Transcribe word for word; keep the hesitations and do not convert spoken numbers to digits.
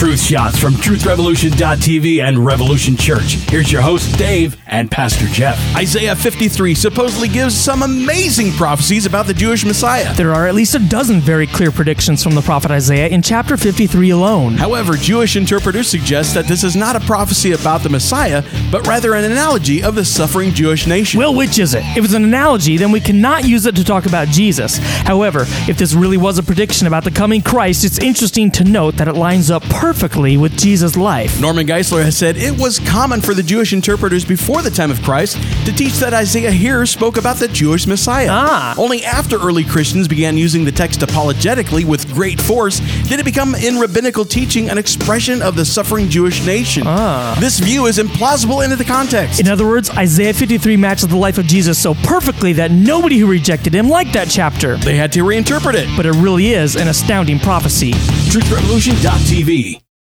Truth Shots from truth revolution dot t v and Revolution Church. Here's your host, Dave, and Pastor Jeff. Isaiah fifty-three supposedly gives some amazing prophecies about the Jewish Messiah. There are at least a dozen very clear predictions from the prophet Isaiah in chapter fifty-three alone. However, Jewish interpreters suggest that this is not a prophecy about the Messiah, but rather an analogy of the suffering Jewish nation. Well, which is it? If it's an analogy, then we cannot use it to talk about Jesus. However, if this really was a prediction about the coming Christ, it's interesting to note that it lines up perfectly with Jesus' life. Norman Geisler has said it was common for the Jewish interpreters before the time of Christ to teach that Isaiah here spoke about the Jewish Messiah. Ah. Only after early Christians began using the text apologetically with great force did it become in rabbinical teaching an expression of the suffering Jewish nation. Ah. This view is implausible into the context. In other words, Isaiah fifty-three matches the life of Jesus so perfectly that nobody who rejected him liked that chapter. They had to reinterpret it. But it really is an astounding prophecy. truth revolution dot t v